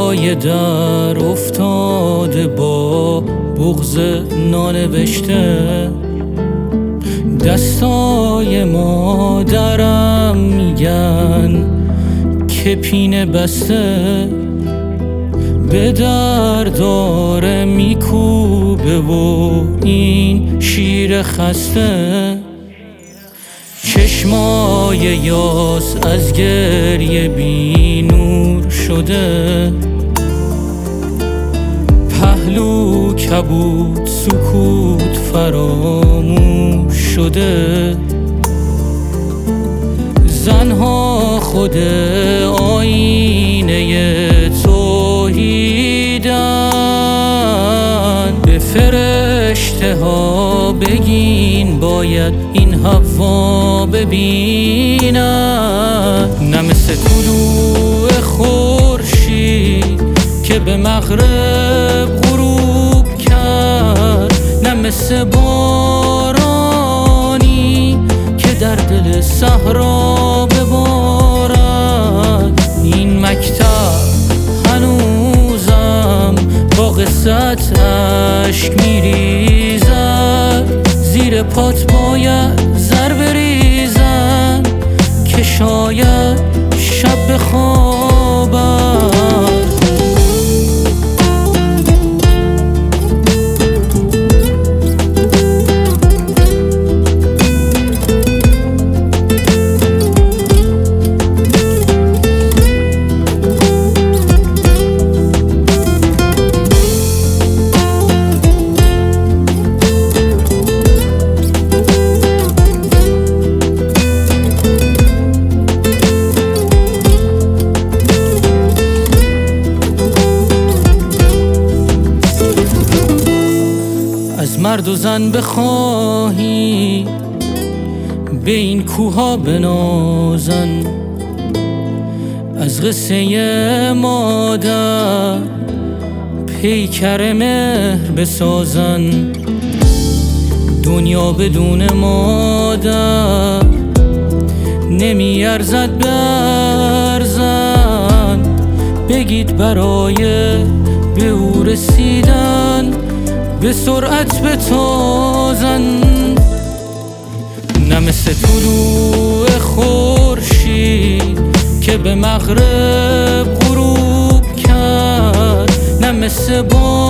پای در افتاده با بغض نانوشته، دستای مادرم میگن که پینه بسته به در داره میکوبه و این شیر خسته. چشمای یاس از گریه بی نور شده، پهلو کبود سکوت فراموش شده. زنها خود آینه توحیدن، به فرشته ها بگین باید این حوا ببینن. نه مثل طلوع خورشید که به مغرب غروب کرد، نه مثل بارانی که در دل صحرا ببارد. این مکتب هنوزم با قصت اشک میریزد، زیر پات باید زر بریزن که شاید شب بخوابد. از مرد و زن بخواهی به این کوها بنازن، از قصه مادر پیکر مهر بسازن. دنیا بدون مادر نمی ارزد برزن، بگید برای به او رسیدن به سرعت بتازن. نه مثل طلوع خورشید که به مغرب غروب کرد، نه مثل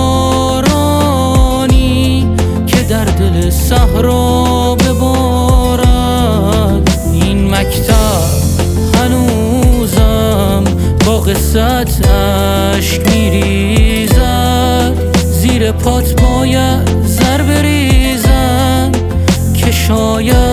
بارانی که در دل صحرا ببارد. این مکتب هنوزم با قصت اشک میریزد، زیر پات باید زر بریزن که شاید